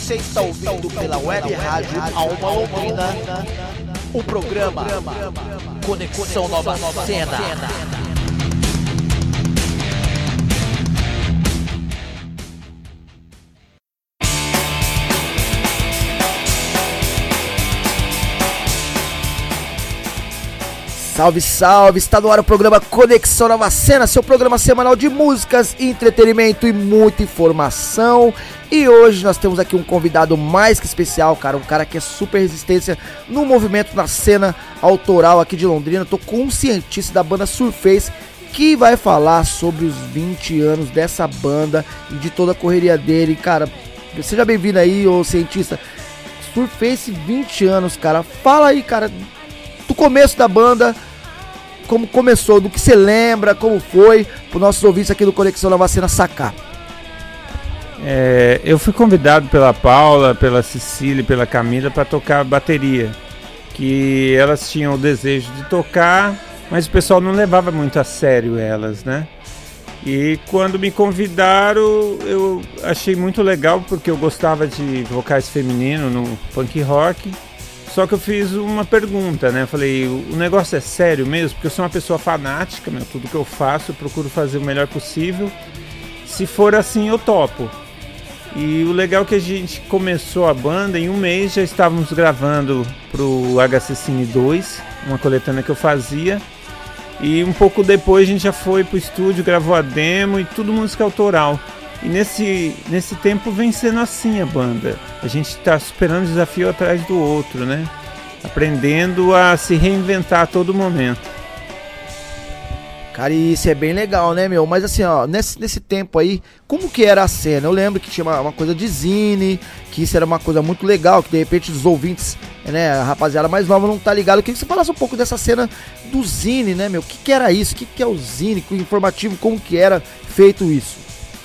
Você está ouvindo pela web rádio Alma Londrina o programa Conexão Nova Cena. Salve, salve! Está no ar o programa Conexão Nova Cena, seu programa semanal de músicas, entretenimento e muita informação. E hoje nós temos aqui um convidado mais que especial, cara, um cara que é super resistência no movimento na cena autoral aqui de Londrina. Tô com um cientista da banda Surface que vai falar sobre os 20 anos dessa banda e de toda a correria dele. Cara, seja bem-vindo aí, ô cientista. Surface, 20 anos, cara. Fala aí, cara, do começo da banda, como começou, do que você lembra, como foi, para os nossos ouvintes aqui do Conexão Nova Cena sacar. Eu fui convidado pela Paula, pela Cecília e pela Camila para tocar bateria, que elas tinham o desejo de tocar, mas o pessoal não levava muito a sério elas, né? E quando me convidaram, eu achei muito legal, porque eu gostava de vocais femininos no punk rock. Só que eu fiz uma pergunta, né? Eu falei, o negócio é sério mesmo? Porque eu sou uma pessoa fanática, tudo que eu faço eu procuro fazer o melhor possível. Se for assim, eu topo. E o legal é que a gente começou a banda, em um mês já estávamos gravando pro HC Cine 2, uma coletânea que eu fazia. E um pouco depois a gente já foi pro estúdio, gravou a demo e tudo música autoral. E nesse tempo vem sendo assim a banda. A gente está superando um desafio atrás do outro, né? Aprendendo a se reinventar a todo momento. Cara, e isso é bem legal, né, meu? Mas assim, ó, nesse tempo aí, como que era a cena? Eu lembro que tinha uma coisa de zine, que isso era uma coisa muito legal, que de repente os ouvintes, né, a rapaziada mais nova não tá ligado. Eu queria que você falasse um pouco dessa cena do zine, né, meu? O que era isso? O que é o zine? O informativo, como que era feito isso?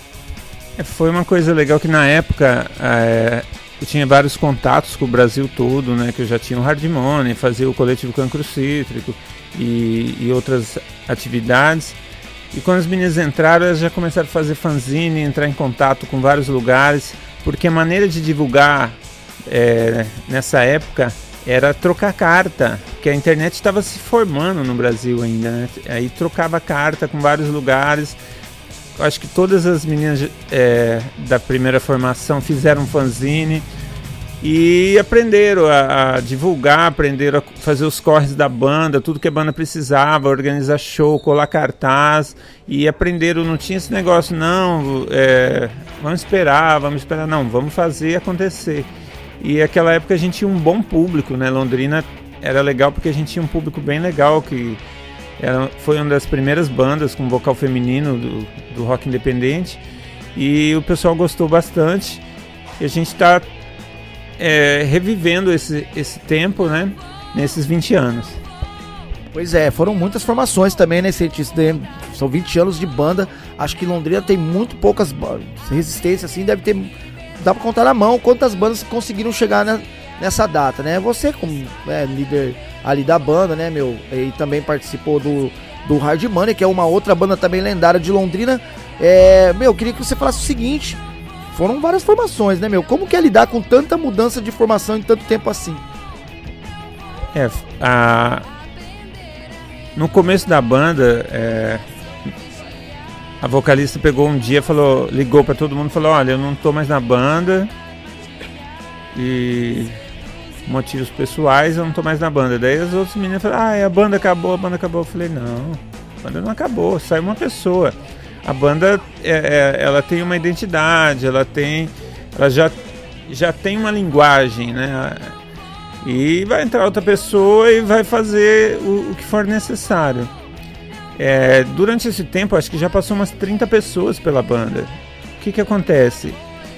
Foi uma coisa legal que na época eu tinha vários contatos com o Brasil todo, né? Que eu já tinha o Hard Money, fazia o coletivo Cancro Cítrico e outras atividades. E quando as meninas entraram, elas já começaram a fazer fanzine, entrar em contato com vários lugares, porque a maneira de divulgar nessa época era trocar carta, porque a internet estava se formando no Brasil ainda, né? Aí trocava carta com vários lugares. Acho que todas as meninas da primeira formação fizeram fanzine e aprenderam a divulgar, aprenderam a fazer os corres da banda, tudo que a banda precisava, organizar show, colar cartaz, e aprenderam, não tinha esse negócio, não, vamos esperar, não, vamos fazer acontecer. E naquela época a gente tinha um bom público, né? Londrina era legal porque a gente tinha um público bem legal, que foi uma das primeiras bandas com vocal feminino do rock independente, e o pessoal gostou bastante, e a gente está revivendo esse tempo, né, nesses 20 anos. Pois é, foram muitas formações também, né, cientista? São 20 anos de banda. Acho que Londrina tem muito poucas resistência, assim, dá pra contar na mão quantas bandas conseguiram chegar nessa data, né? Você como líder ali da banda, né, meu, e também participou do Hard Money, que é uma outra banda também lendária de Londrina. Eu queria que você falasse o seguinte: foram várias formações, né, meu? Como que é lidar com tanta mudança de formação em tanto tempo assim? No começo da banda, a vocalista pegou um dia, ligou pra todo mundo e falou: olha, eu não tô mais na banda, e motivos pessoais, eu não tô mais na banda. Daí as outras meninas falaram: a banda acabou. Eu falei: não, a banda não acabou, saiu uma pessoa. A banda, ela tem uma identidade, ela já tem uma linguagem, né? E vai entrar outra pessoa e vai fazer o que for necessário. Durante esse tempo, acho que já passou umas 30 pessoas pela banda. O que acontece?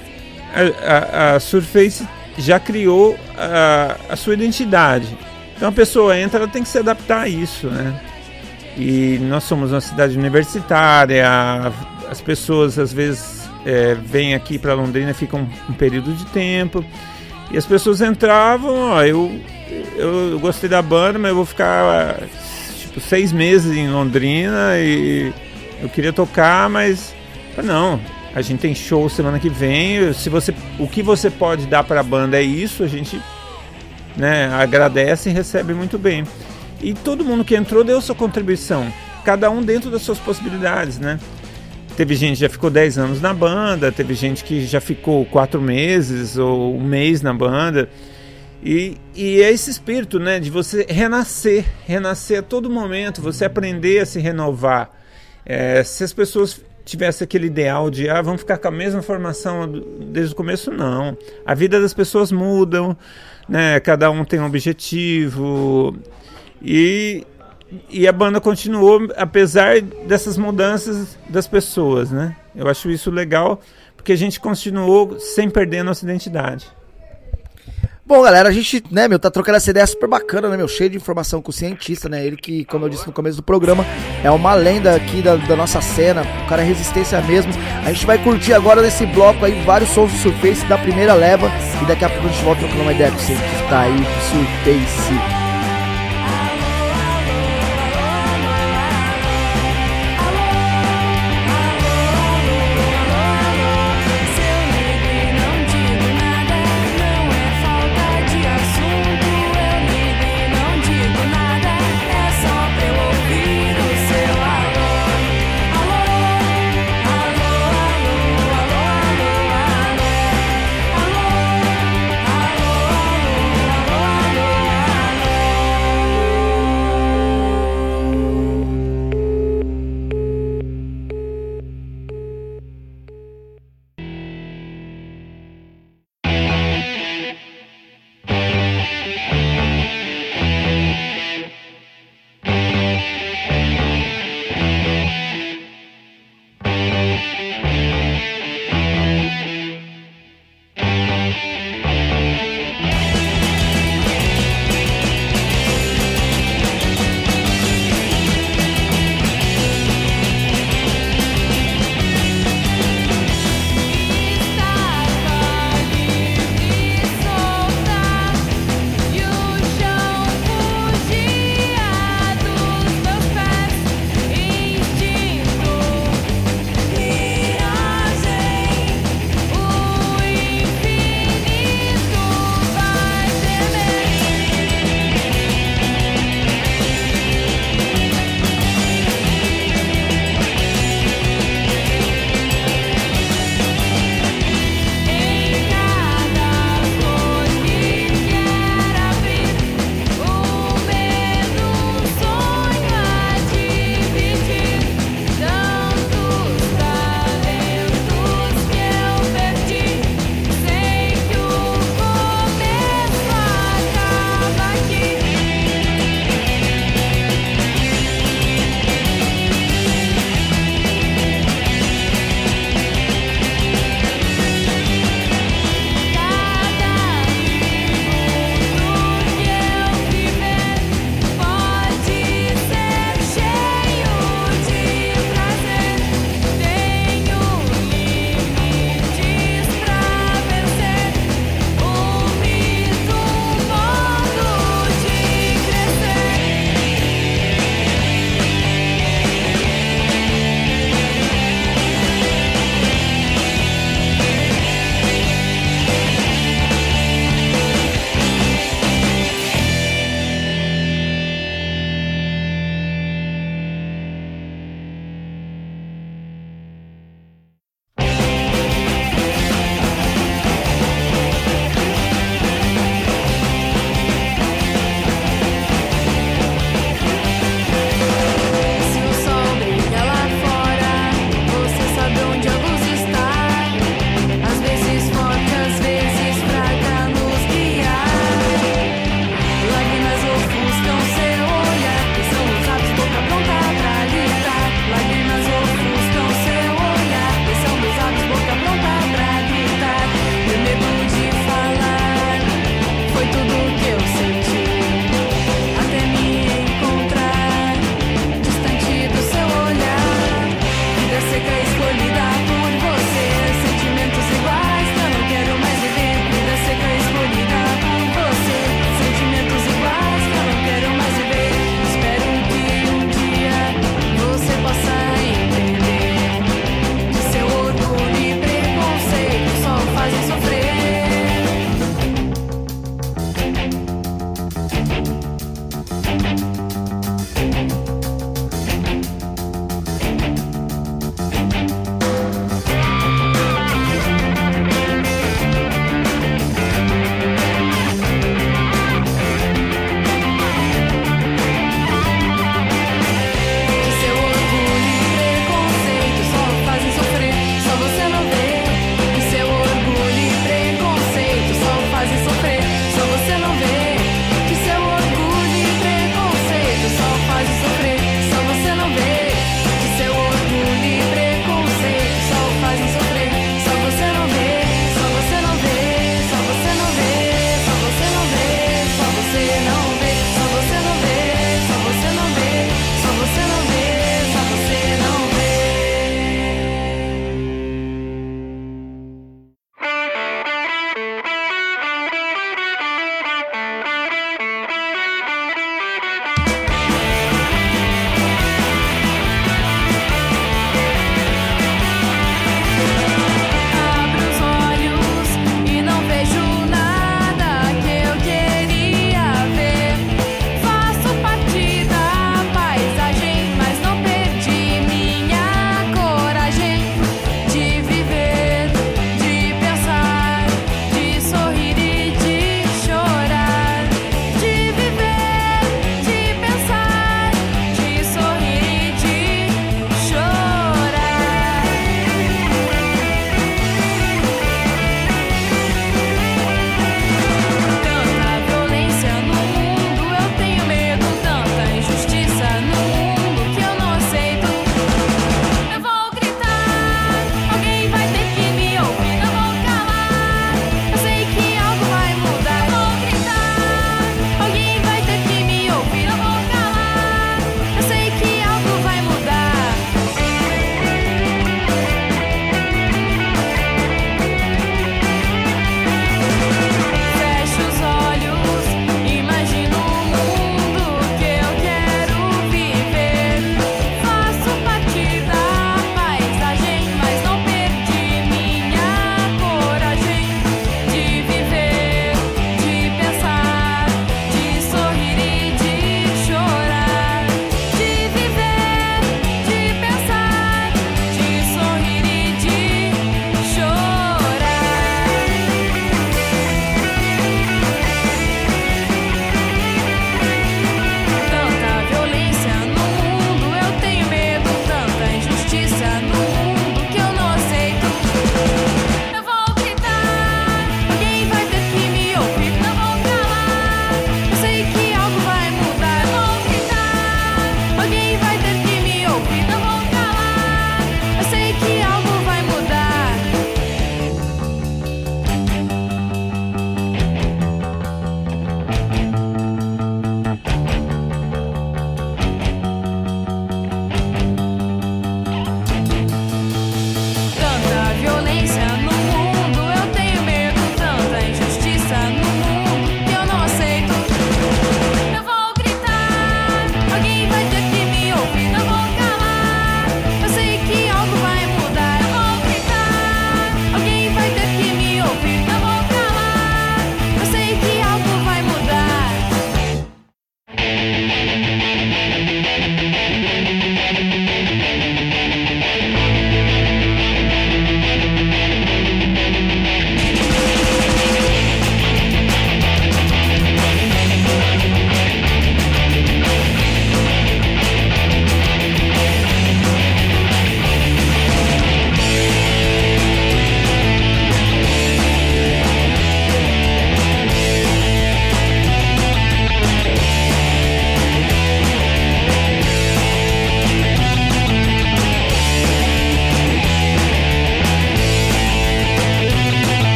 A Surface já criou a sua identidade. Então a pessoa entra, ela tem que se adaptar a isso, né? E nós somos uma cidade universitária, as pessoas às vezes vêm aqui para Londrina, ficam um período de tempo, e as pessoas entravam, eu gostei da banda, mas eu vou ficar 6 meses em Londrina e eu queria tocar, mas não, A gente tem show semana que vem. O que você pode dar para a banda é isso, a gente, né, agradece e recebe muito bem. E todo mundo que entrou deu sua contribuição, cada um dentro das suas possibilidades, né? Teve gente que já ficou 10 anos na banda, teve gente que já ficou 4 meses ou 1 mês na banda. E é esse espírito, né, de você renascer a todo momento, você aprender a se renovar. Se as pessoas tivessem aquele ideal de vamos ficar com a mesma formação desde o começo, não. A vida das pessoas mudam, né, cada um tem um objetivo e a banda continuou apesar dessas mudanças das pessoas, né? Eu acho isso legal porque a gente continuou sem perder a nossa identidade. Bom, galera, a gente, né, tá trocando essa ideia super bacana, né, cheio de informação com o cientista, né, ele que, como eu disse no começo do programa, é uma lenda aqui da nossa cena, o cara é resistência mesmo. A gente vai curtir agora nesse bloco aí vários sons do Surface da primeira leva e daqui a pouco a gente volta trocando uma ideia com o cientista aí do Surface.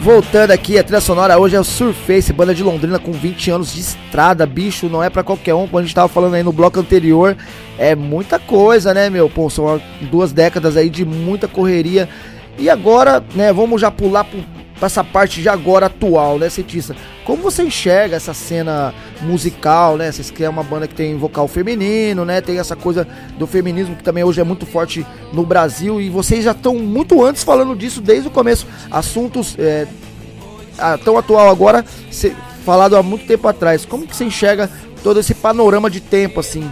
voltando aqui, a trilha sonora hoje é o Surface, banda de Londrina com 20 anos de estrada, bicho, não é pra qualquer um, como a gente tava falando aí no bloco anterior, é muita coisa, né, meu? Pô, são 2 décadas aí de muita correria. E agora, né, vamos já pular pra essa parte de agora atual, né, cientista? Como você enxerga essa cena musical, né? Vocês criam uma banda que tem vocal feminino, né? Tem essa coisa do feminismo que também hoje é muito forte no Brasil. E vocês já estão muito antes falando disso desde o começo. Assuntos tão atual agora, falado há muito tempo atrás. Como que você enxerga todo esse panorama de tempo, assim?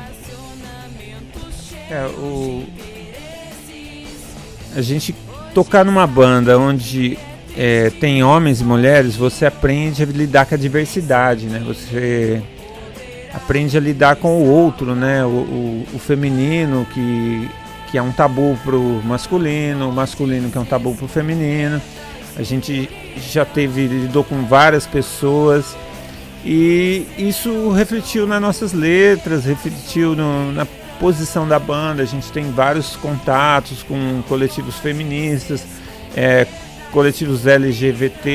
A gente tocar numa banda onde tem homens e mulheres, você aprende a lidar com a diversidade, né? Você aprende a lidar com o outro, né? O feminino que é um tabu pro masculino, o masculino que é um tabu pro feminino. A gente já lidou com várias pessoas e isso refletiu nas nossas letras, refletiu na posição da banda. A gente tem vários contatos com coletivos feministas, coletivos LGBT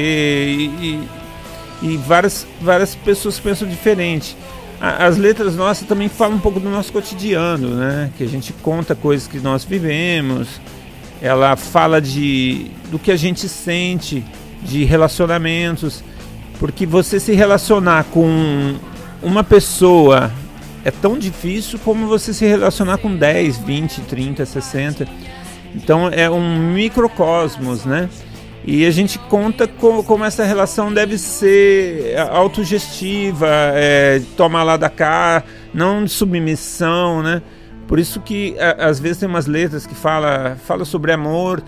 e várias pessoas pensam diferente. As letras nossas também falam um pouco do nosso cotidiano, né? Que a gente conta coisas que nós vivemos. Ela fala do que a gente sente, de relacionamentos, porque você se relacionar com uma pessoa é tão difícil como você se relacionar com 10, 20, 30, 60. Então é um microcosmos, né? E a gente conta como essa relação deve ser autogestiva, tomar lá da cá, não de submissão, né? Por isso que às vezes tem umas letras que fala sobre amor,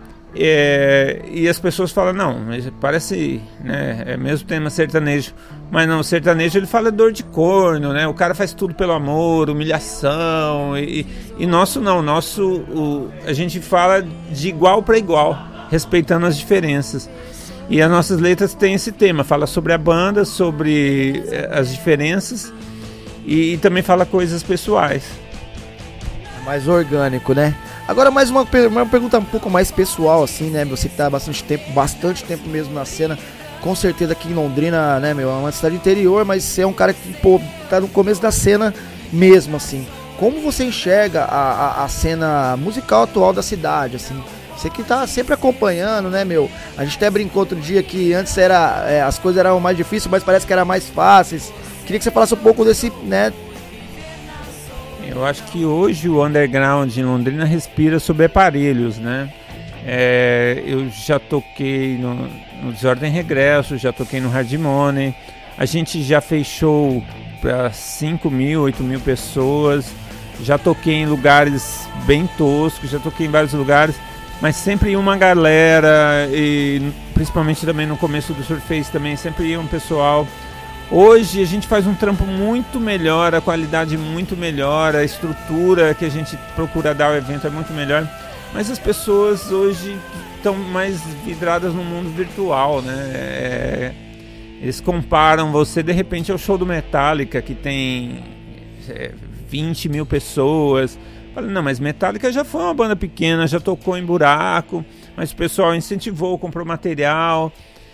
e as pessoas falam, não, parece, né, é mesmo tema sertanejo, mas não, o sertanejo ele fala dor de corno, né? O cara faz tudo pelo amor, humilhação, e nosso não, a gente fala de igual para igual, respeitando as diferenças. E as nossas letras têm esse tema, fala sobre a banda, sobre as diferenças e também fala coisas pessoais. É mais orgânico, né? Agora mais uma pergunta um pouco mais pessoal, assim, né? Você que tá há bastante tempo mesmo na cena, com certeza aqui em Londrina, né, meu? É uma cidade interior, mas você é um cara que, pô, tá no começo da cena mesmo, assim. Como você enxerga a cena musical atual da cidade, assim? Você que tá sempre acompanhando, né, meu? A gente até brincou outro dia que antes as coisas eram mais difíceis, mas parece que eram mais fáceis. Queria que você falasse um pouco desse, né? Eu acho que hoje o underground em Londrina respira sobre aparelhos, né? Eu já toquei no Desordem Regresso, já toquei no Hard Money. A gente já fez show para 5 mil, 8 mil pessoas. Já toquei em lugares bem toscos, já toquei em vários lugares. Mas sempre ia uma galera, e principalmente também no começo do Surface também, sempre ia um pessoal. Hoje a gente faz um trampo muito melhor, a qualidade muito melhor, a estrutura que a gente procura dar ao evento é muito melhor. Mas as pessoas hoje estão mais vidradas no mundo virtual, né? Eles comparam você de repente ao show do Metallica, que tem 20 mil pessoas. Falei, não, mas Metallica já foi uma banda pequena, já tocou em buraco, mas o pessoal incentivou, comprou material.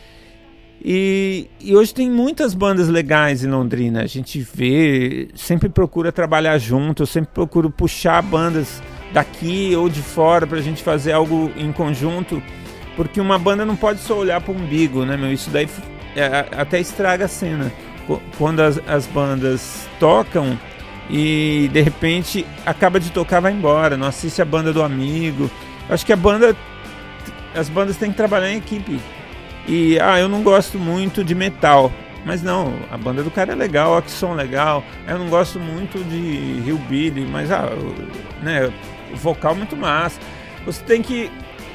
E hoje tem muitas bandas legais em Londrina. A gente vê, sempre procura trabalhar junto, eu sempre procuro puxar bandas daqui ou de fora pra gente fazer algo em conjunto, porque uma banda não pode só olhar para o umbigo, né, meu? Isso daí até estraga a cena. Quando as bandas tocam e de repente acaba de tocar, vai embora, não assiste a banda do amigo. Acho que as bandas têm que trabalhar em equipe. E eu não gosto muito de metal, mas não, a banda do cara é legal, que som legal. Eu não gosto muito de hillbilly, mas né, o vocal é muito massa. Você tem que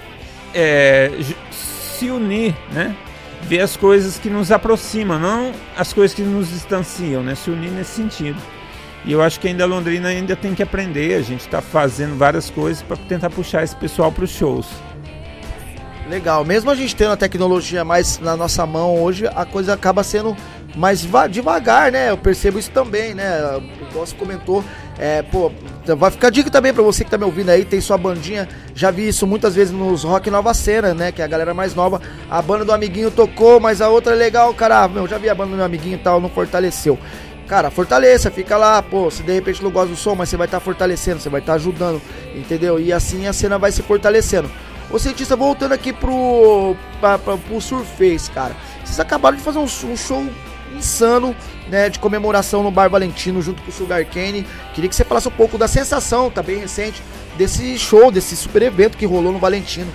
se unir, né? Ver as coisas que nos aproximam, não as coisas que nos distanciam, né? Se unir nesse sentido. E eu acho que ainda a Londrina ainda tem que aprender. A gente está fazendo várias coisas para tentar puxar esse pessoal para os shows. Legal, mesmo a gente tendo a tecnologia mais na nossa mão hoje, a coisa acaba sendo mas devagar, né? Eu percebo isso também, né? Igual você comentou, vai ficar dica também pra você que tá me ouvindo aí, tem sua bandinha, já vi isso muitas vezes nos Rock Nova Cena, né? Que é a galera mais nova, a banda do amiguinho tocou, mas a outra é legal, cara, já vi a banda do meu amiguinho e tal, não fortaleceu. Cara, fortaleça, fica lá, se de repente não gosta do som, mas você vai estar fortalecendo, você vai estar ajudando, entendeu? E assim a cena vai se fortalecendo. Ô cientista, voltando aqui pro Surface, cara, vocês acabaram de fazer um show insano, né, de comemoração no Bar Valentino junto com o Sugar Cane. Queria que você falasse um pouco da sensação, tá bem recente, desse show, desse super evento que rolou no Valentino.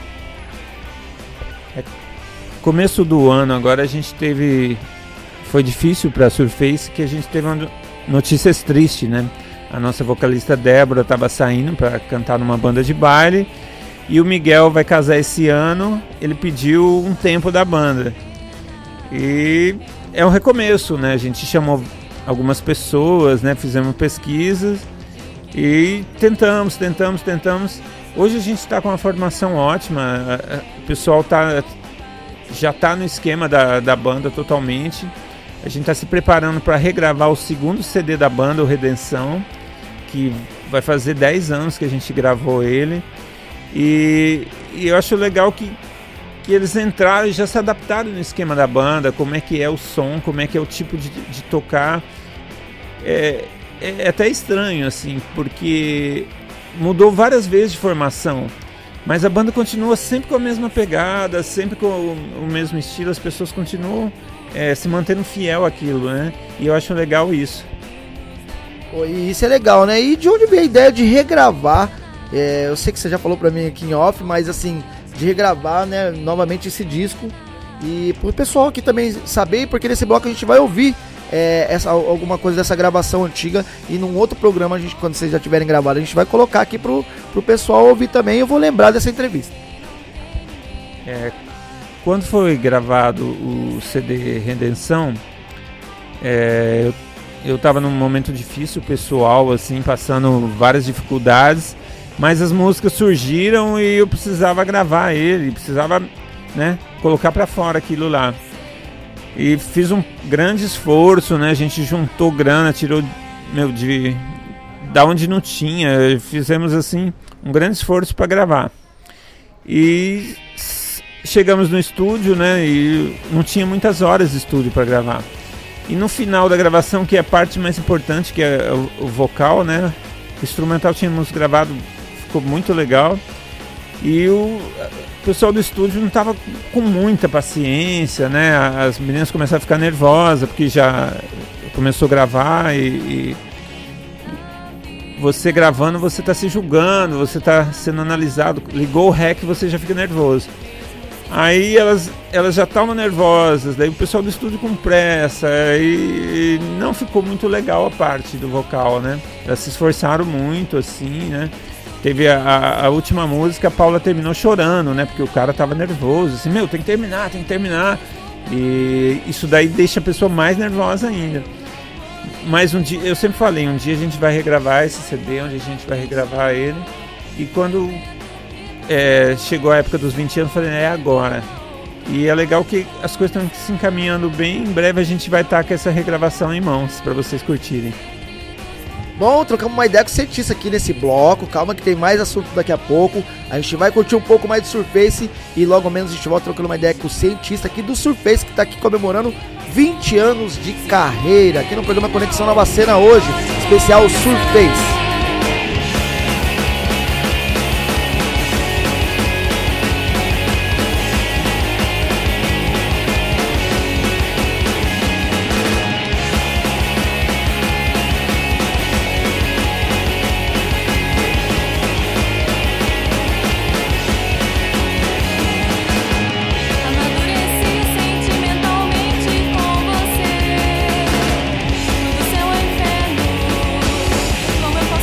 Começo do ano agora a gente teve... Foi difícil pra Surface, que a gente teve notícias tristes, né? A nossa vocalista Débora estava saindo para cantar numa banda de baile e o Miguel vai casar esse ano. Ele pediu um tempo da banda e é um recomeço, né? A gente chamou algumas pessoas, né? Fizemos pesquisas e tentamos. Hoje a gente está com uma formação ótima, o pessoal já está no esquema da banda totalmente. A gente está se preparando para regravar o segundo CD da banda, o Redenção, que vai fazer 10 anos que a gente gravou ele. E eu acho legal que eles entraram e já se adaptaram no esquema da banda, como é que é o som, como é que é o tipo de tocar. É até estranho, assim, porque mudou várias vezes de formação, mas a banda continua sempre com a mesma pegada, sempre com o mesmo estilo, as pessoas continuam se mantendo fiel àquilo, né? E eu acho legal isso. E isso é legal, né? E de onde veio a ideia de regravar? Eu sei que você já falou pra mim aqui em off, mas assim, de regravar, né, novamente esse disco. E pro pessoal aqui também saber, porque nesse bloco a gente vai ouvir alguma coisa dessa gravação antiga. E num outro programa, quando vocês já tiverem gravado, a gente vai colocar aqui pro pessoal ouvir também. Eu vou lembrar dessa entrevista. Quando foi gravado o CD Redenção, eu estava num momento difícil pessoal, assim, passando várias dificuldades, mas as músicas surgiram e eu precisava gravar ele, precisava, né, colocar para fora aquilo lá. E fiz um grande esforço, né, a gente juntou grana, tirou da onde não tinha, fizemos assim um grande esforço para gravar. E chegamos no estúdio, né, e não tinha muitas horas de estúdio para gravar. E no final da gravação, que é a parte mais importante, que é o vocal, né, o instrumental tínhamos gravado, ficou muito legal. E o pessoal do estúdio não estava com muita paciência, né, as meninas começaram a ficar nervosas, porque já começou a gravar e você gravando, você está se julgando, você está sendo analisado, ligou o rec e você já fica nervoso. Aí elas já estavam nervosas, daí o pessoal do estúdio com pressa, e não ficou muito legal a parte do vocal, né? Elas se esforçaram muito, assim, né? Teve a última música, a Paula terminou chorando, né? Porque o cara tava nervoso, assim, tem que terminar. E isso daí deixa a pessoa mais nervosa ainda. Mas um dia, eu sempre falei, um dia a gente vai regravar esse CD, onde a gente vai regravar ele. E quando chegou a época dos 20 anos, eu falei, é agora. E é legal que as coisas estão se encaminhando bem. Em breve a gente vai estar com essa regravação em mãos para vocês curtirem. Bom, trocamos uma ideia com o cientista aqui nesse bloco. Calma que tem mais assunto daqui a pouco. A gente vai curtir um pouco mais de Surface e logo menos a gente volta trocando uma ideia com o cientista aqui do Surface, que está aqui comemorando 20 anos de carreira aqui no programa Conexão Nova Cena hoje, especial Surface. Como eu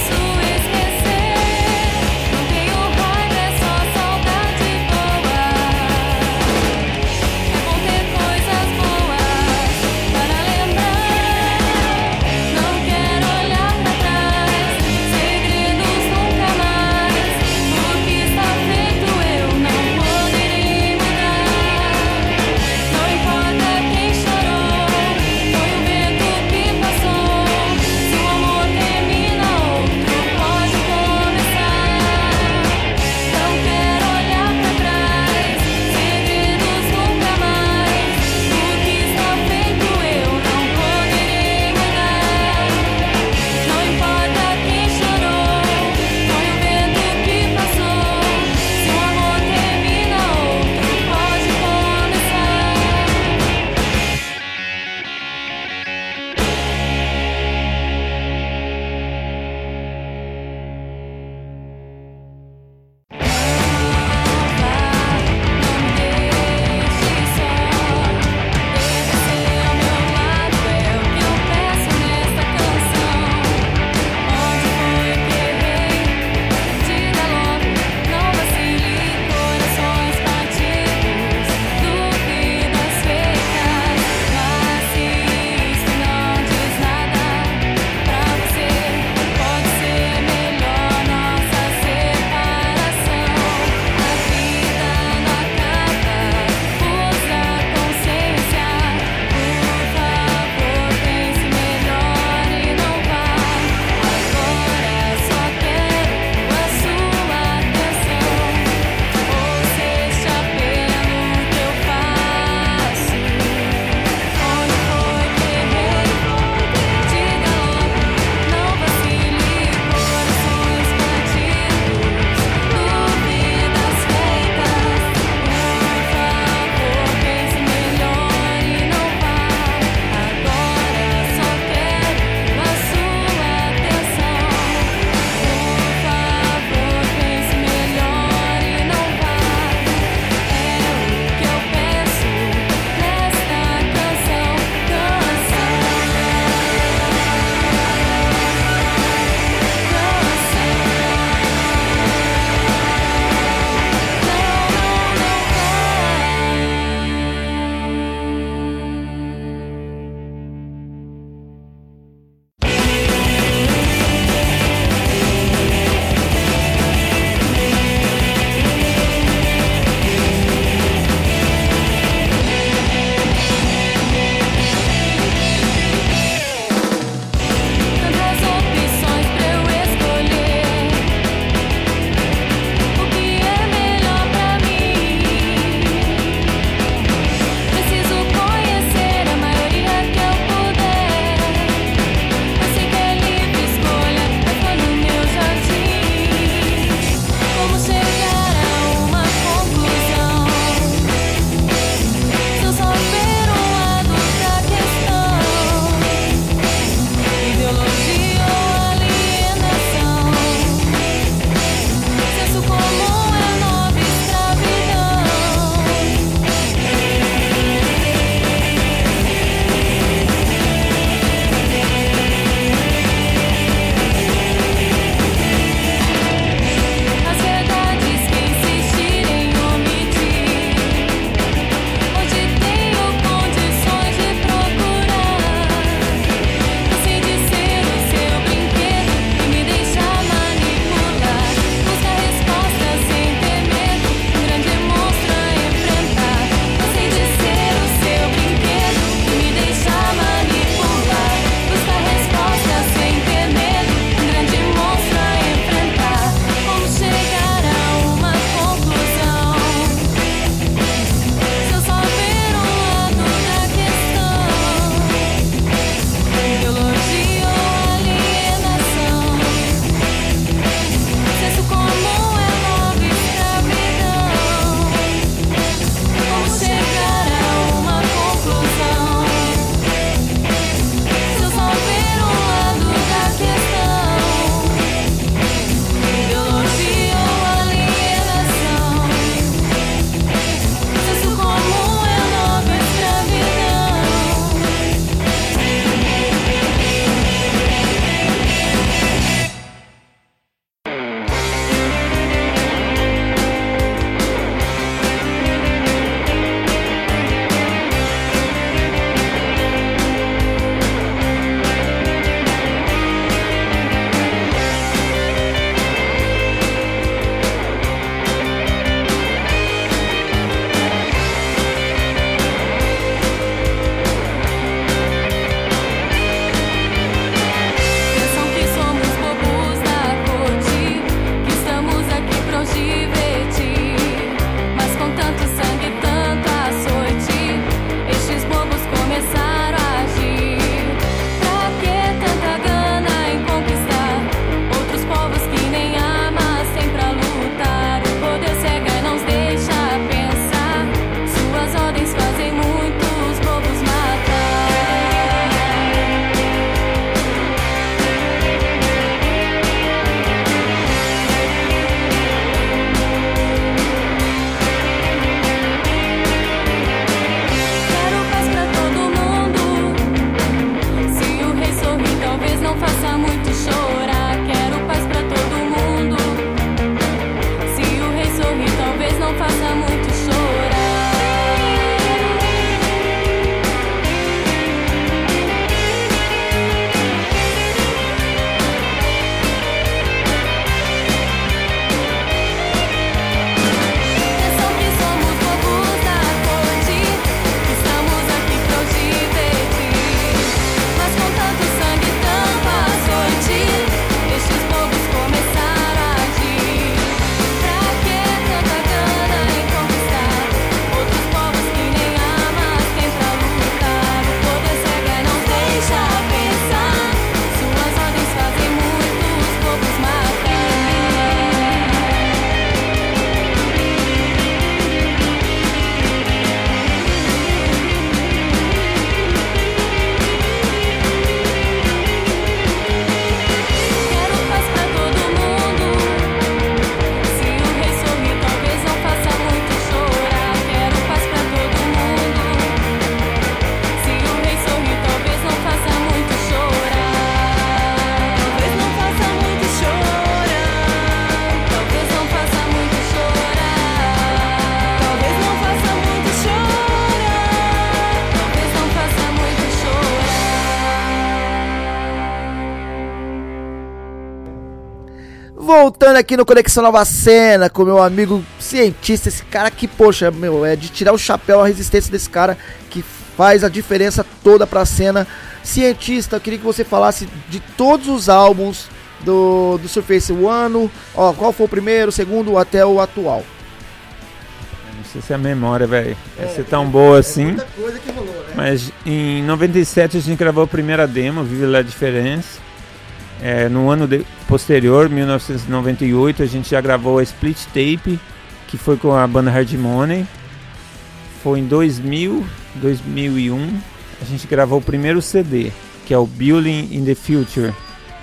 Voltando aqui no Conexão Nova Cena com meu amigo cientista, esse cara que, poxa, meu, é de tirar o chapéu a resistência desse cara que faz a diferença toda pra cena. Cientista, eu queria que você falasse de todos os álbuns do Surface, o ano, ó, qual foi o primeiro, o segundo até o atual. Não sei se é a memória, velho, vai ser tão boa assim. Muita coisa que rolou, né? Mas em 97 a gente gravou a primeira demo, Vive la Différence. No ano posterior, 1998, a gente já gravou a Split Tape, que foi com a banda Hard Money. Foi em 2000, 2001, a gente gravou o primeiro CD, que é o Building in the Future.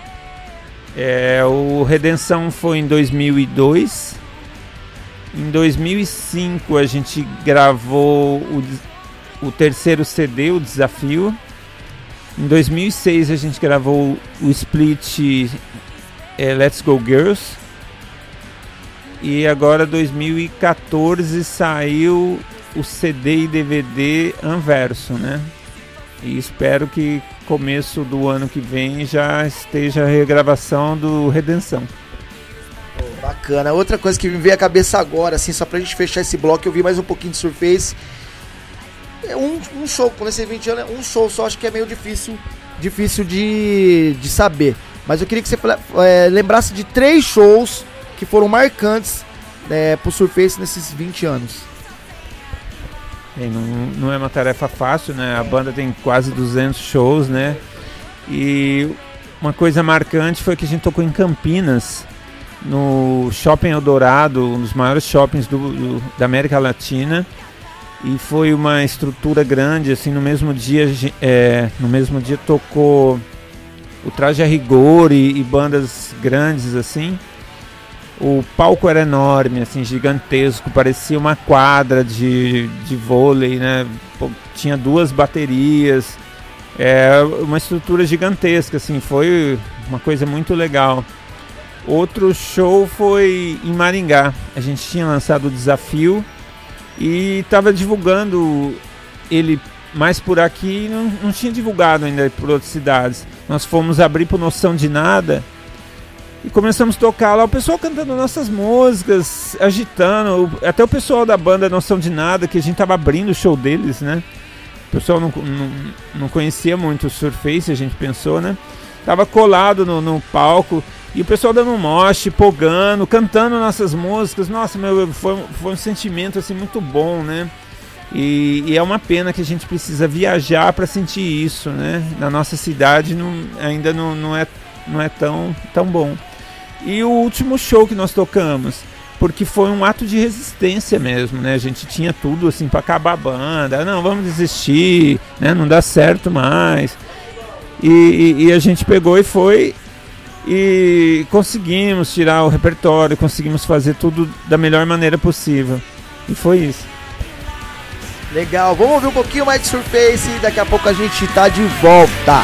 O Redenção foi em 2002. Em 2005 a gente gravou o terceiro CD, o Desafio. Em 2006 a gente gravou o split Let's Go Girls. E agora 2014 saiu o CD e DVD Anverso, né? E espero que começo do ano que vem já esteja a regravação do Redenção. Bacana. Outra coisa que me veio à cabeça agora, assim, só pra gente fechar esse bloco, eu vi mais um pouquinho de Surface. Um show, com esses 20 anos, um show só, acho que é meio difícil de saber. Mas eu queria que você lembrasse de 3 shows que foram marcantes pro Surface nesses 20 anos. Não é uma tarefa fácil, né? A banda tem quase 200 shows, né? E uma coisa marcante foi que a gente tocou em Campinas, no Shopping Eldorado, um dos maiores shoppings da América Latina. E foi uma estrutura grande, assim, no mesmo dia tocou o Traje a Rigor e bandas grandes, assim. O palco era enorme, assim, gigantesco, parecia uma quadra de vôlei, né? Tinha 2 baterias, uma estrutura gigantesca, assim, foi uma coisa muito legal. Outro show foi em Maringá, a gente tinha lançado o Desafio e estava divulgando ele mais por aqui, não tinha divulgado ainda por outras cidades. Nós fomos abrir por Noção de Nada e começamos a tocar lá, o pessoal cantando nossas músicas, agitando, até o pessoal da banda Noção de Nada, que a gente estava abrindo o show deles, né? O pessoal não conhecia muito o Surface, a gente pensou, né? Tava colado no palco e o pessoal dando um moche, pogando, cantando nossas músicas. Nossa, foi um sentimento assim muito bom, né? E é uma pena que a gente precisa viajar para sentir isso, né? Na nossa cidade ainda não é tão bom. E o último show que nós tocamos, porque foi um ato de resistência mesmo, né? A gente tinha tudo assim para acabar a banda, não, vamos desistir, né? Não dá certo mais. E a gente pegou e foi e conseguimos tirar o repertório, conseguimos fazer tudo da melhor maneira possível. E foi isso. Legal, vamos ouvir um pouquinho mais de Surface e daqui a pouco a gente tá de volta.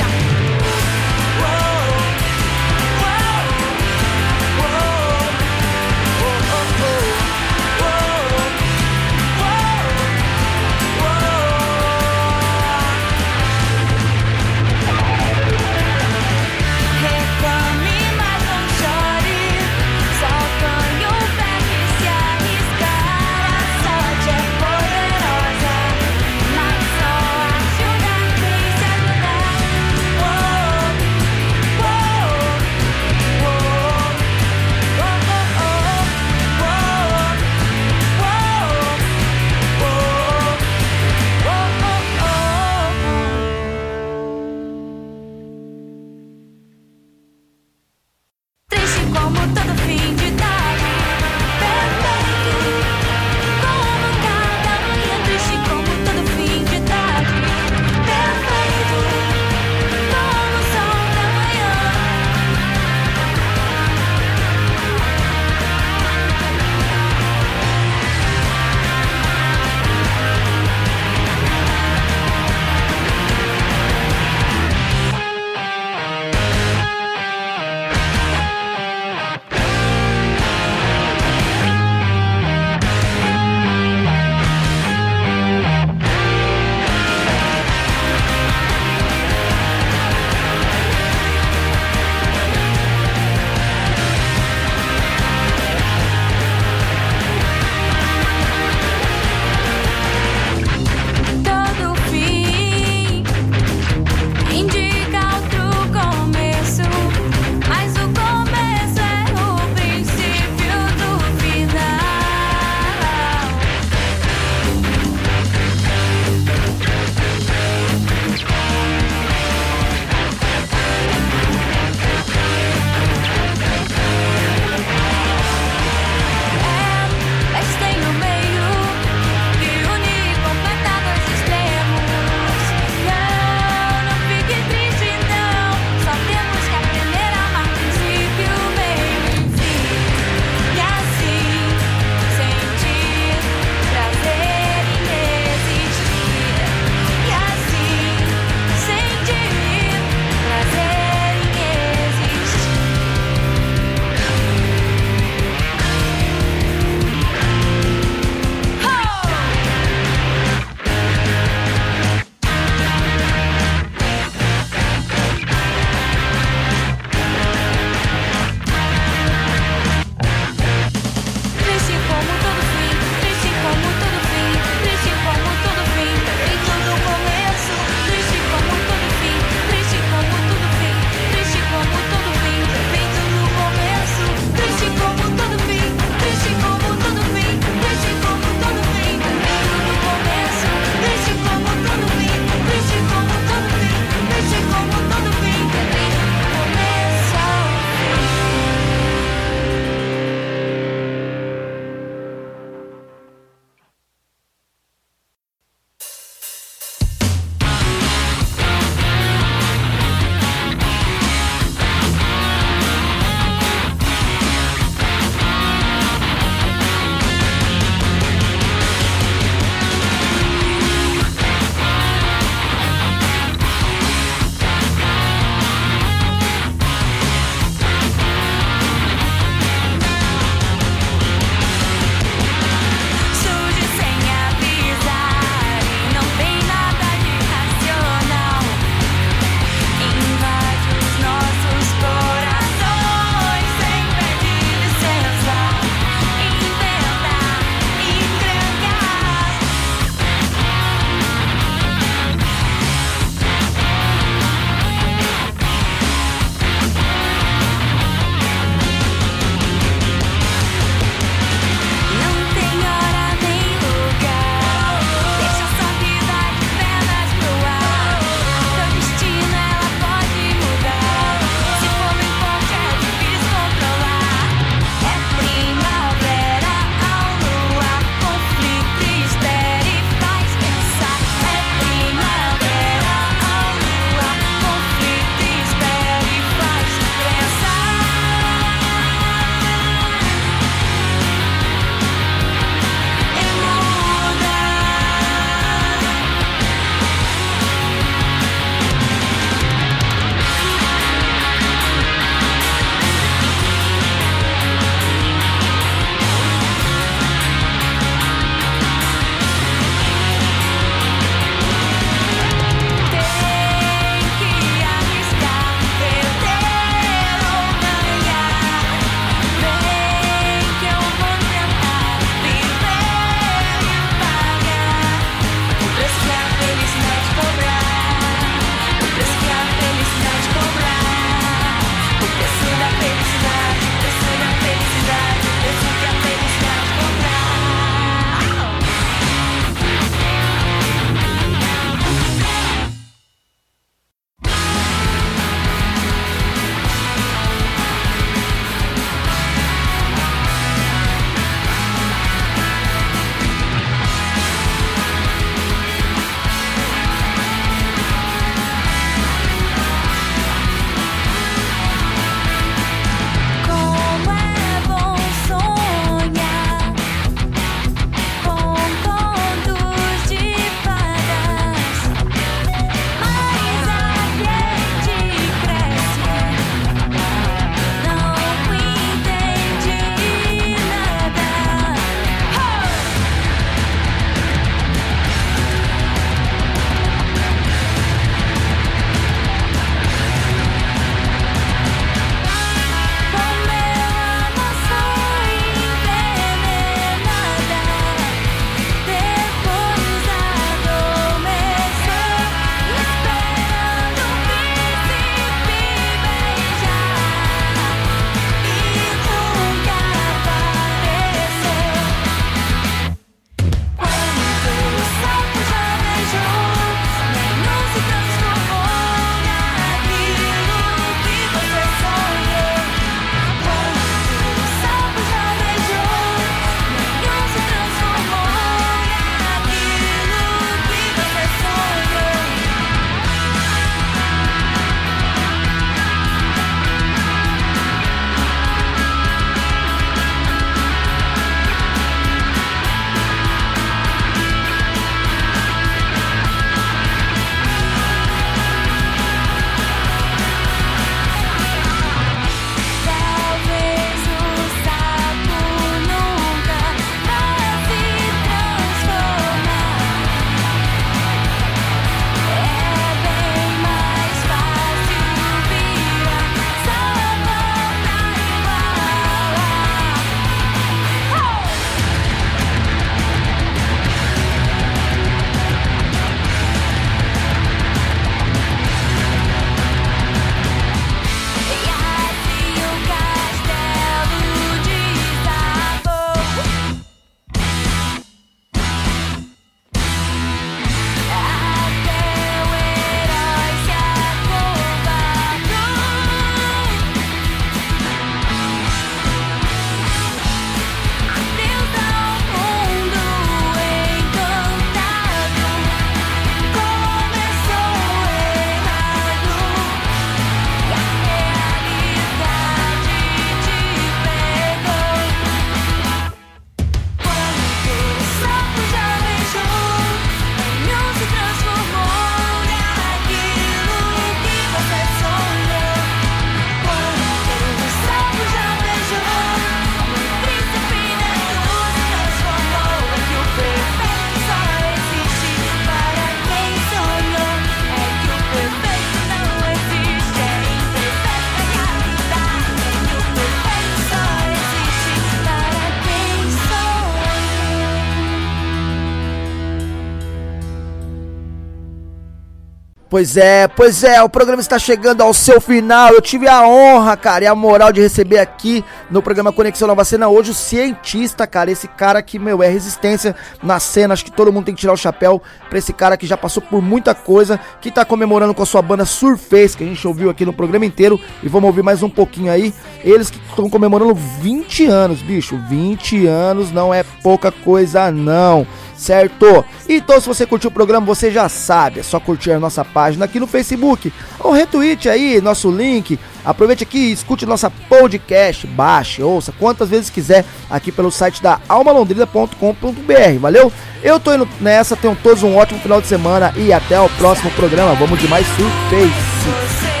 Pois é, o programa está chegando ao seu final. Eu tive a honra, cara, e a moral de receber aqui no programa Conexão Nova Cena hoje o cientista, cara, esse cara que, é resistência na cena. Acho que todo mundo tem que tirar o chapéu pra esse cara que já passou por muita coisa, que tá comemorando com a sua banda Surface, que a gente ouviu aqui no programa inteiro, e vamos ouvir mais um pouquinho aí. Eles que estão comemorando 20 anos, bicho, 20 anos não é pouca coisa não. Certo? Então, se você curtiu o programa, você já sabe, é só curtir a nossa página aqui no Facebook, ou retweet aí nosso link, aproveite aqui, escute nossa podcast, baixe, ouça quantas vezes quiser aqui pelo site da almalondrina.com.br, valeu? Eu tô indo nessa, tenham todos um ótimo final de semana e até o próximo programa, vamos de mais Surface.